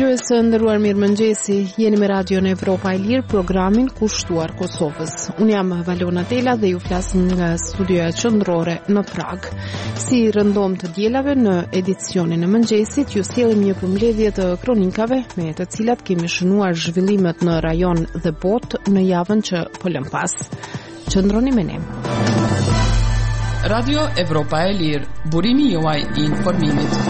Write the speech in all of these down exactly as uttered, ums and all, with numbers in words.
Dëgjues të nderuar, mirëmëngjesi. Jeni me Radion Evropa e Lirë, programin kushtuar Kosovës. Unë jam Valona Tela dhe ju flas nga studioja qendrore në Prag. Si rëndom të dielave në edicionin e mëngjesit, ju sjellim një përmbledhje të kronikave me të cilat kemi shënuar zhvillimet në rajon dhe botë në javën që po lëm pas. Qëndroni me ne. Radio Evropa e Lirë, burimi juaj i informimit.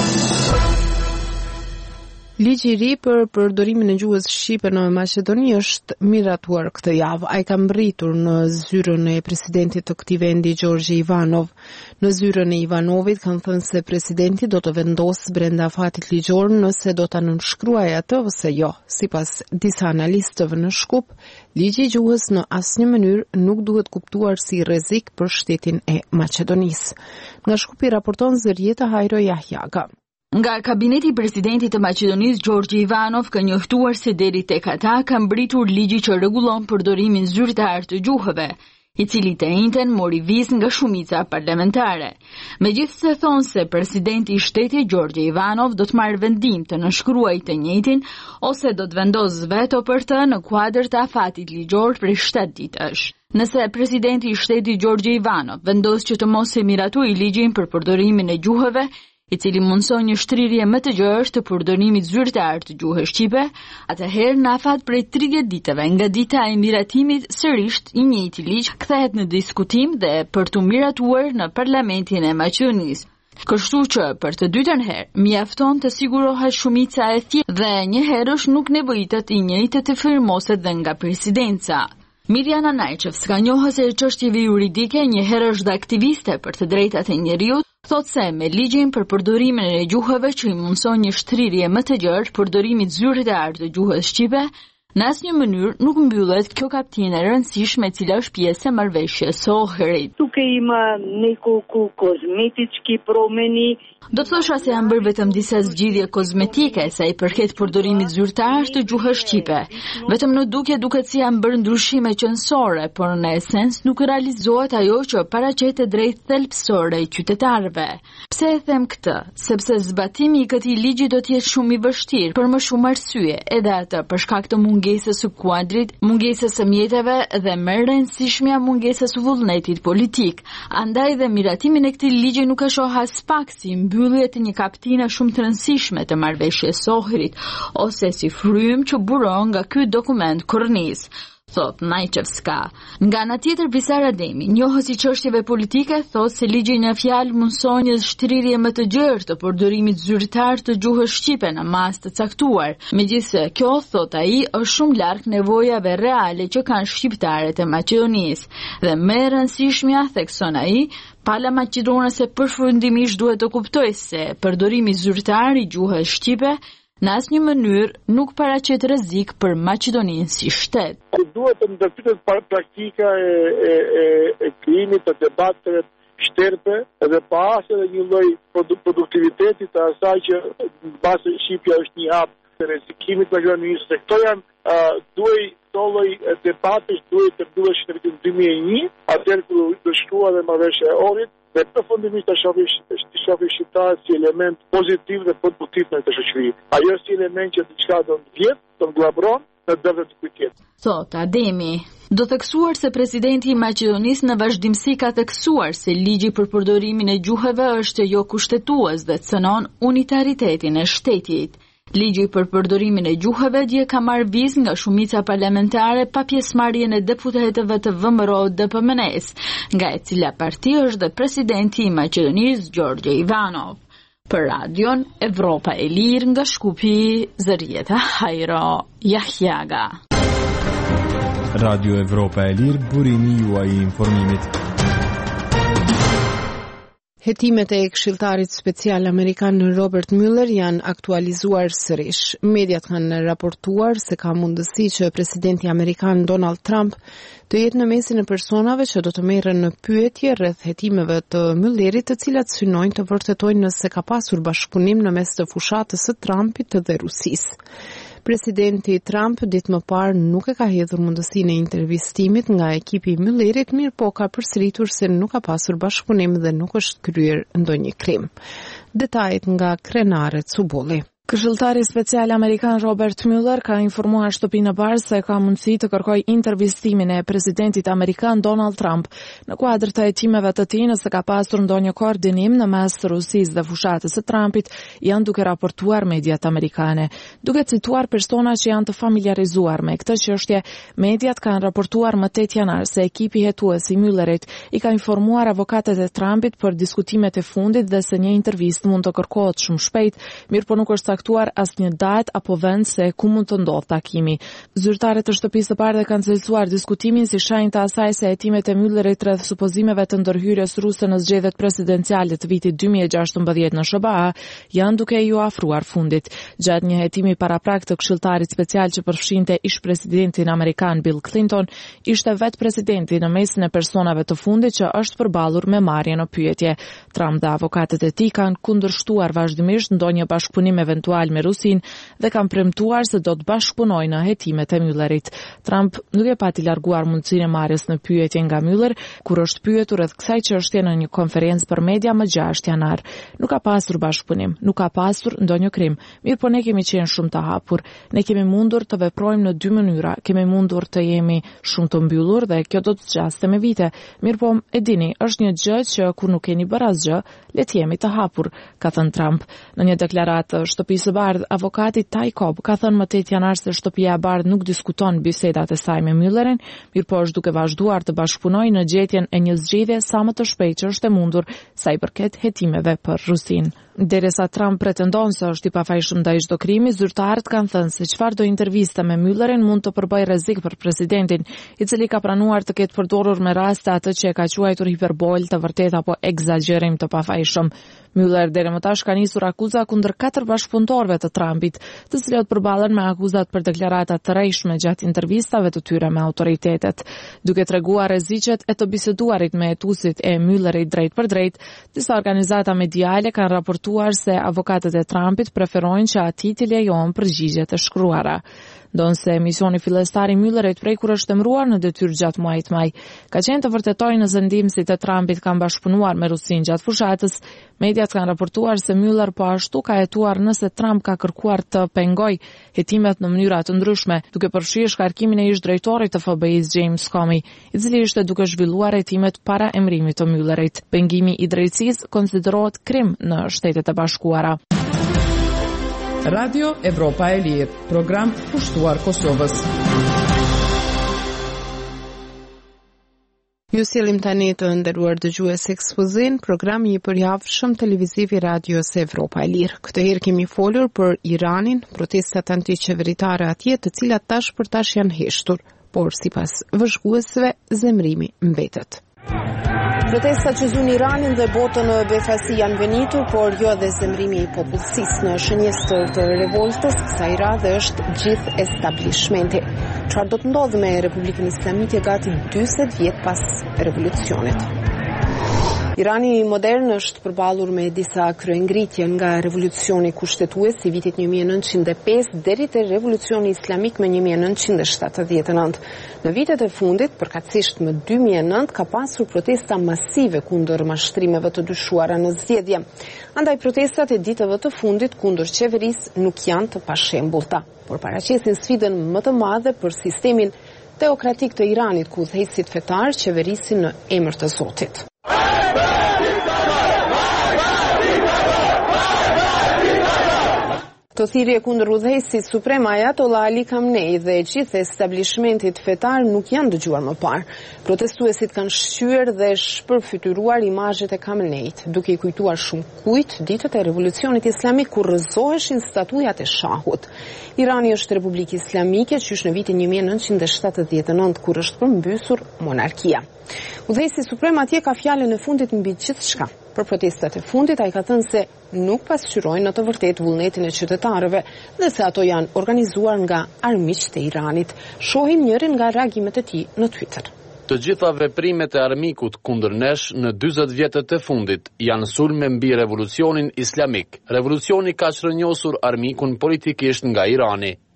Ligji i ri për përdorimin e gjuhës shqipe në Maqedoni është miratuar këtë javë. Ai ka mbërritur në zyrën e presidentit të këtij vendi, Gjorgji Ivanov. Në zyrën e Ivanovit kanë thënë se presidenti do të vendosë brenda afatit ligjor nëse do ta nënshkruajë atë ose jo. Sipas disa analistëve në Shkup, ligji i gjuhës në asnjë mënyrë nuk duhet kuptuar si rrezik për shtetin e Maqedonisë. Nga Shkupi raporton Zërieta Hajro Jahjaga. Nga kabineti i presidentit të Maqedonisë, Gjorgji Ivanov ka njoftuar se deri tek ata ka mbritur ligji që rregullon përdorimin zyrtar të gjuhëve, i cili të njëjtën mori vizë nga shumica parlamentare. Megjithëse thonë se presidenti i shtetit Gjorgji Ivanov do të marrë vendim të nënshkruajë të njëjtin ose do të vendosë veto për të në kuadër të afatit ligjor prej shtatë ditësh. Nëse presidenti i shtetit Gjorgji Ivanov vendos që të mos e miratojë ligjin për përdorimin e gjuhëve, i cili mundson një shtrirje më të gjerë të përdorimit zyrtar të gjuhës shqipe, atëherë në afat prej tridhjetë ditëve nga dita e miratimit, sërish i njëjti ligj kthehet në diskutim dhe për të miratuar në parlamentin e Maqedonisë. Kështu që për të dytën herë mjafton të sigurohet shumica e thjeshtë dhe një herësh nuk nevojitet i njëjtë të firmoset dhe nga presidenca. Mirjana Najčevska, njohëse e çështjeve juridike, një herë është aktiviste për të drejtat e njeriut, thotë se me ligjin për përdorimin e gjuhëve që i mundson një shtrirje më të gjerë përdorimit zyrtar të gjuhës shqipe, në asnjë mënyrë nuk mbyllet kjo kapitull e rëndësishme e cila është pjesë e marrëveshjes së Ohrit. Тук има няколко козметички промени. Do të thosha se janë bërë vetëm disa zgjidhje kozmetike sa i përket përdorimit zyrtar të gjuhës shqipe. Vetëm në dukje duket si janë bërë ndryshime qendrore, por në esencë nuk realizohet ajo që paraqet e drejtë thelbësore i qytetarëve. Pse e them këtë? Sepse zbatimi i këtij ligji do të jetë shumë i vështirë për më shumë arsye, edhe atë për shkak të mungesës së kuadrit, mungesës së mjeteve dhe më rëndësishmja mungesës së vullnetit politik. Andaj dhe miratimin e këtij ligji nuk e shoh as pak si mbyllje të një kapitine shumë të rëndësishme të marrëveshjes së Ohrit, ose si frym që buron nga ky dokument kornis, thot Najčevska. Nga ana tjetër, Visar Ademi, njohës i çështjeve politike, thot se ligji në fjalë mundson një shtrirje më të gjerë të përdorimit zyrtar të gjuhës shqipe në mas të caktuar. Megjithëse kjo, thot ai, është shumë larg nevojave reale që kanë shqiptarët e Maqedonisë dhe më e rëndësishmja, thekson ai, pala maqedonase përfundimisht duhet të kuptojë se përdorimi zyrtar i gjuhës shqipe në asnjë mënyrë nuk paraqet rrezik për Maqedoninë si shtet. Duhet të ndërpyetet praktika e, e, e, e krijimit të debateve shterpe dhe pa as edhe një lloj produktiviteti të asaj që mbase shqipja është një hap të rrezikimit Maqedonisë. Se këto janë uh, duhej këto lloj debatesh duhet të mbyllesh në vitin dy mijë e një, atëherë kur u shkrua dhe marrëveshja e Ohrit, dhe përfundimisht të shohë shqiptarët si element pozitiv dhe produktiv në këtë shoqëri. Ajo si element që diçka do të vjet, do të glabron në dërë të kujtjet. Thot Ademi. Do theksuar se presidenti i Maqedonisë në vazhdimsi ka theksuar se ligji për përdorimin e gjuhëve është jo kushtetues dhe cënon unitaritetin e shtetit. Ligji për përdorimin e gjuhëve dje ka marrë vizë nga shumica parlamentare pa pjesëmarrjen e deputetëve të V M R O D P M N-s, nga e cila parti është dhe presidenti i Maqedonisë Gjorgji Ivanov. Për Radion Evropa e Lirë nga Shkupi, Zërieta Hajro Jahjaga. Radio Evropa e Lirë, burimi juaj i informimit. Hetimet e këshilltarit special amerikan Robert Mueller janë aktualizuar sërish. Mediat kanë raportuar se ka mundësi që presidenti amerikan Donald Trump të jetë në mesin e personave që do të merren në pyetje rreth hetimeve të Muellerit, të cilat synojnë të vërtetojnë nëse ka pasur bashkëpunim në mes të fushatës së Trumpit dhe Rusisë. Presidenti Trump ditë më parë nuk e ka hedhur mundësinë e intervistimit nga ekipi i Muellerit, mirë po ka përsëritur se nuk ka pasur bashkëpunim dhe nuk është kryer ndonjë krim. Detajet nga Krenare Cubulli. Këshilltari special amerikan Robert Mueller ka informuar shtëpinë e parë se ka mundësi të kërkojë intervistimin e presidentit amerikan Donald Trump në kuadër të hetimeve të tij nëse ka pasur ndonjë koordinim në mes të Rusisë dhe fushatës së Trumpit, janë duke raportuar mediat amerikane. Duke cituar persona që janë të familiarizuar me këtë çështje, mediat kanë raportuar më tetë janar se ekipi hetues i Muellerit i ka informuar avokatët e Trumpit për diskutimet e fundit dhe se një intervistë mund të kërkohet shumë shpejt, mirëpo nuk është aktuar asnjë datë apo vend se ku mund të ndodhë takimi. Zyrtarët e shtëpisë së parë kanë cilësuar diskutimin si shenjë të asaj se hetimet e Muellerit rreth supozimeve të ndërhyrjes ruse në zgjedhjet presidenciale të vitit dy mijë e gjashtëmbëdhjetë në S B A janë duke ju afruar fundit. Gjatë një hetimi paraprak të këshilltarit special që përfshinte ish presidentin amerikan Bill Clinton, ishte vetë presidenti në mesin e personave të fundit që është përballur me marrje në pyetje. Trump dhe avokatët e tij kanë kundërshtuar vazhdimisht ndonjë bashkëpunim eventual me Rusin dhe kanë premtuar se do të bashkëpunojnë në hetimet e Muellerit. Trump nuk e pati larguar mundësinë e marrjes në pyetje nga Mueller kur është pyetur rreth kësaj çështje në një konferencë për media më gjashtë janar. Nuk ka pasur bashkëpunim, nuk ka pasur ndonjë krim. Mirëpo ne kemi qenë shumë të hapur. Ne kemi mundur të veprojmë në dy mënyra. Kemi mundur të jemi shumë të mbyllur dhe kjo do të zgjaste me vite. Mirëpo e dini, është një gjë që kur nuk keni bërë asgjë, le të jemi të hapur, ka thënë Trump. Në një deklaratë shtëpisë së Bardhë, avokati Ty Cobb ka thënë më tetë janar se shtëpia e Bardhë nuk diskuton bisedat e saj me Muellerin, mirëpo është duke vazhduar të bashkëpunojë në gjetjen e një zgjedhje sa më të shpejtë që është e mundur sa i përket hetimeve për Rusinë. Derisa Trump pretendon se është i pafajshëm ndaj çdo krimi, zyrtarët kanë thënë se çfarëdo interviste me Muellerin mund të përbëjë rrezik për presidentin, i cili ka pranuar të ketë përdorur me raste atë që e ka quajtur hiperbol, të vërtetë apo egzagerim të pafajshëm. Mueller deri më tash ka nisur akuza kundër katër bashkëpunëtorëve të Trumpit, të cilët përballen me akuzat për deklarata të rrejshme gjatë intervistave të tyre me autoritetet. Duke treguar rreziqet e të biseduarit me hetuesit e Muellerit drejt për drejt, disa organizata mediale kanë raportuar se avokatët e Trumpit preferojnë që atij t'i lejohen përgjigjet e shkruara. Ndonse misioni fillestar i Muellerit prej kur është emëruar në detyrë gjatë muajit maj, ka qenë të vërtetojë nëse ndihmësit e Trumpit kanë bashkëpunuar me Rusinë gjatë fushatës, mediat kanë raportuar se Mueller po ashtu ka hetuar nëse Trump ka kërkuar të pengojë hetimet në mënyra të ndryshme, duke përfshirë shkarkimin e ish drejtorit të F B I-s James Comey, i cili ishte duke zhvilluar hetimet para emërimit të Muellerit. Pengimi i drejtësisë konsiderohet krim në Shtetet e Bashkuara. Radio Evropa e Lirë, program pushtuar Kosovës. Ju sjellim tani të nderuar dëgjues ekspozin, programi i përjavshëm televiziv i Radios Evropa e Lirë. Këtë herë kemi folur për Iranin, protestat antiqeveritare atje, të cilat tash për tash janë heshtur, por sipas vëzhguesve zemrimi mbetet. Protestat që zun Iranin dhe botën në befasi janë venitur, por jo edhe zemrimi i popullsisë. Në shënjestër të revoltës, kësaj radhe është gjithë establishmenti. Çfarë do të ndodhë me Republikën Islamike gati dyzet vjet pas revolucionit? Irani modern është përballur me disa kryengritje nga revolucioni kushtetues i vitit një mijë e nëntëqind e pesë deri te revolucioni islamik me një mijë e nëntëqind e shtatëdhjetë e nëntë. Në vitet e fundit, përkatësisht më dy mijë e nëntë, ka pasur protesta masive kundër mashtrimeve të dyshuara në zgjedhje. Andaj protestat e ditëve të fundit kundër qeverisë nuk janë të pashembullta, por paraqesin sfidën më të madhe për sistemin teokratik të Iranit, ku udhëheqësit fetar qeverisin në emër të Zotit. Të thirrje kundër udhëheqësit suprem Ayatollah Ali Khamenei dhe gjithë establishmentit fetar nuk janë dëgjuar më parë. Protestuesit kanë shqyer dhe shpërfytyruar imazhet e Khameneit, duke i kujtuar shumë kujt ditët e revolucionit islamik kur rrëzoheshin statujat e shahut. Irani është Republikë Islamike qysh në vitin një mijë e nëntëqind e shtatëdhjetë e nëntë kur është përmbysur monarkia. Udhëheqësi suprem atje ka fjalën e fundit mbi gjithçka. Për protestat e fundit ai ka thënë se nuk pasqyrojnë në të vërtetë vullnetin e qytetarëve dhe se ato janë organizuar nga armiqtë e Iranit. Shohim njërin nga reagimet e tij në Twitter. Të gjitha veprimet e armikut kundër nesh në dyzet vjetët e fundit janë sulme mbi revolucionin islamik. Revolucioni ka çrënjosur armikun politikisht nga Irani.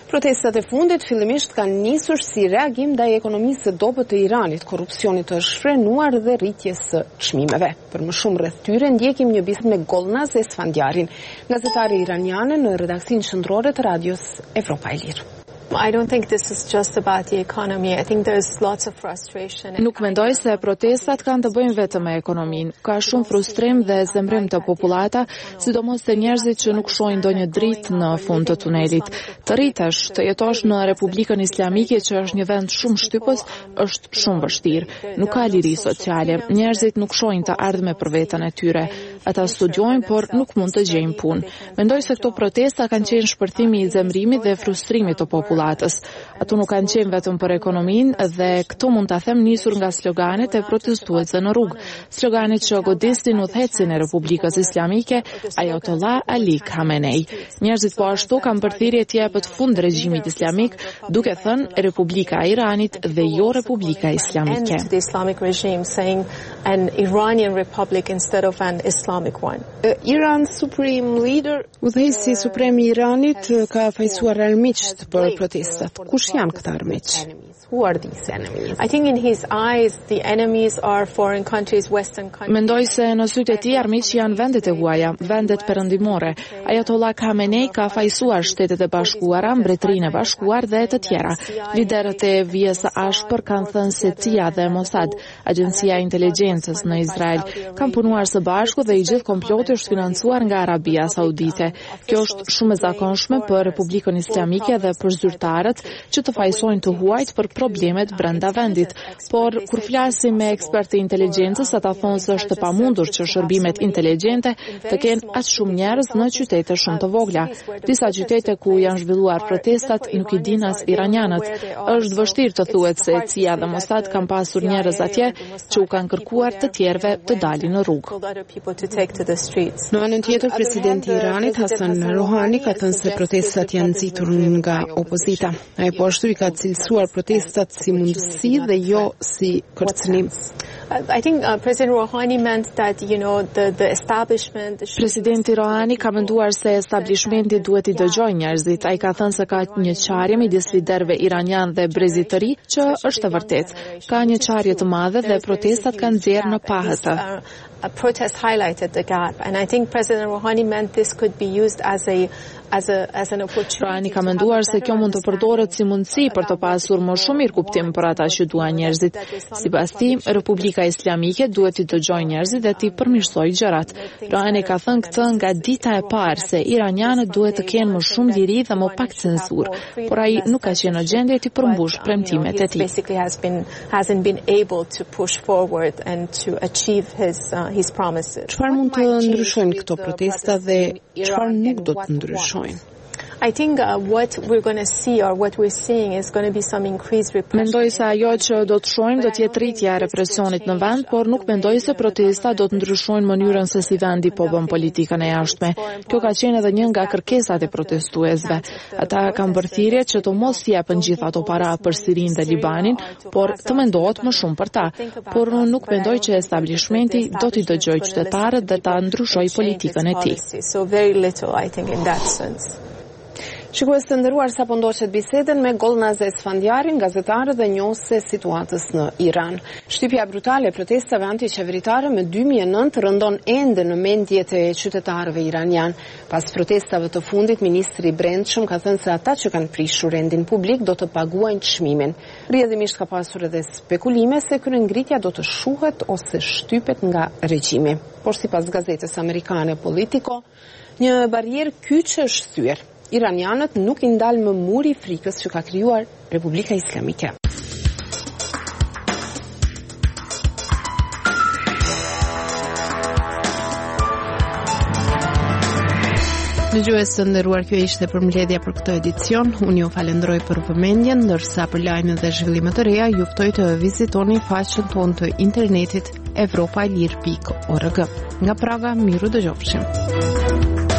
Protestat e fundit fillimisht kanë nisur si reagim ndaj ekonomisë së dobët të Iranit, korrupsionit të shfrenuar dhe rritjes së çmimeve. Për më shumë rreth tyre ndjekim një bisedë me Golnaz Esfandiarin, gazetare iraniane në redaksinë qendrore të radios Evropa e Lirë. I don't think this is just about the economy. I think there's lots of frustration. Nuk mendoj se protestat kanë të bëjnë vetëm me ekonominë. Ka shumë frustrim dhe zemrim të popullata, sidomos te njerëzit që nuk shohin ndonjë dritë në fund të tunelit. Të rritesh, të jetosh në Republikën Islamike, që është një vend shumë shtypës, është shumë vështirë. Nuk ka liri sociale. Njerëzit nuk shohin të ardhme për veten e tyre. Ata studiojnë, por nuk mund të gjejnë punë. Mendoj se këto protesta kanë qenë shpërthimi i zemrimit dhe frustrimit të popullatës. Ato nuk kanë qenë vetëm për ekonominë dhe këto mund ta them nisur nga sloganet e protestuesve në rrugë. Sloganet që godisnin udhëhecin e Republikës Islamike, Ayatollah Ali Khamenei. Njerëzit po ashtu kanë përthirrje të jepet fund regjimit islamik, duke thënë Republika e Iranit dhe jo Republika Islamike. The Islamic regime saying an Iranian republic instead of an Islamic one. Iran Supreme Leader, udhëheqësi suprem i Iranit ka fajsuar armiqt për protestat. Kush janë këta armiq? Who are these enemies? I think in his eyes the enemies are foreign countries, western countries. Mendoj se në sytë e tij armiq janë vendet e huaja, vendet perëndimore. Ayatollah Khamenei ka fajsuar Shtetet e Bashkuara, Mbretërinë e Bashkuar dhe të tjera. Liderët e vijës së ashpër kanë thënë se C I A dhe Mossad, agjencia e inteligjencës në Izrael, kanë punuar së bashku dhe i gjithë komploti është financuar nga Arabia Saudite. Kjo është shumë e zakonshme për Republikën Islamike dhe për zyrtarët që të fajsojnë të huajt për problemet brenda vendit. Por kur flasim me ekspertë të inteligjencës, ata thonë se është e pamundur që shërbimet inteligjente të kenë aq shumë njerëz në qytete shumë të vogla. Disa qytete ku janë zhvilluar protestat nuk i dinë as iranianët. Është vështirë të thuhet se C I A dhe Mossad kanë pasur njerëz atje që u kanë kërkuar të tjerëve të dalin në rrugë. Në anën tjetër, presidenti i Iranit Hassan Rouhani ka thënë se protestat janë nxitur nga opozita. Ai po ashtu i ka cilësuar protestat si mundësi dhe jo si kërcënim. I think uh, President Rouhani meant that, you know, the the establishment. Presidenti Rouhani ka menduar se establishmenti duhet i dëgjojë njerëzit. Ai ka thënë se ka një qarje midis liderëve iranian dhe brezit të ri, që është e vërtetë. Ka një qarje të madhe dhe protestat kanë nxjerrë në pahëtë. A protest highlighted the gap, and I think President Rouhani meant this could be used as a as a as an opportunity. Rouhani ka menduar se kjo mund të përdoret si mundësi për të pasur më shumë mirë kuptim për ata që duan njerëzit. Sipas tij, Republika Islamike duhet të dëgjojë njerëzit dhe të përmirësojë gjërat. Rouhani ka thënë këtë nga dita e parë se iranianët duhet të kenë më shumë liri dhe më pak censur, por ai nuk ka qenë në gjendje të përmbush premtimet e tij. Basically has been hasn't been able to push forward and to achieve his uh, his promises. Çfarë mund të ndryshojnë këto protesta dhe çfarë nuk do të ndryshojnë? I think uh, what we're going to see or what we're seeing is going to be some increased repression. Mendoj se ajo që do të shohim do të jetë rritja e represionit në vend, por nuk mendoj se protesta do të ndryshojnë mënyrën se si vendi po bën politikën e jashtme. Kjo ka qenë edhe një nga kërkesat e protestuesve. Ata kanë bërë thirrje që të mos japen gjithë ato para për Sirinë dhe Libanin, por të mendohet më shumë për ta. Por nuk mendoj që establishmenti do t'i dëgjojë qytetarët dhe ta ndryshojë politikën e tij. So very little, I think, in that sense. Shikues të nderuar, sapo ndoqet bisedën me Golnaz Esfandiarin, gazetare dhe njohëse situatës në Iran. Shtypja brutale e protestave antiqeveritare me dy mijë e nëntë rëndon ende në mendjet e qytetarëve iranian. Pas protestave të fundit, ministri i Brendshëm ka thënë se ata që kanë prishur rendin publik do të paguajnë çmimin. Rrjedhimisht ka pasur edhe spekulime se kryengritja do të shuhet ose shtypet nga regjimi. Por sipas gazetës amerikane Politico, një barierë kyçe është thyer. Iranianët nuk i ndal më muri i frikës që ka krijuar Republika Islamike. Dëgjues të nderuar, kjo ishte përmbledhja për këtë edicion. Unë ju falenderoj për vëmendjen, ndërsa për lajme dhe zhvillime të reja ju ftoj të vizitoni faqen tonë të internetit evropalir pikë org. Nga Praga, miru dëgjofshim.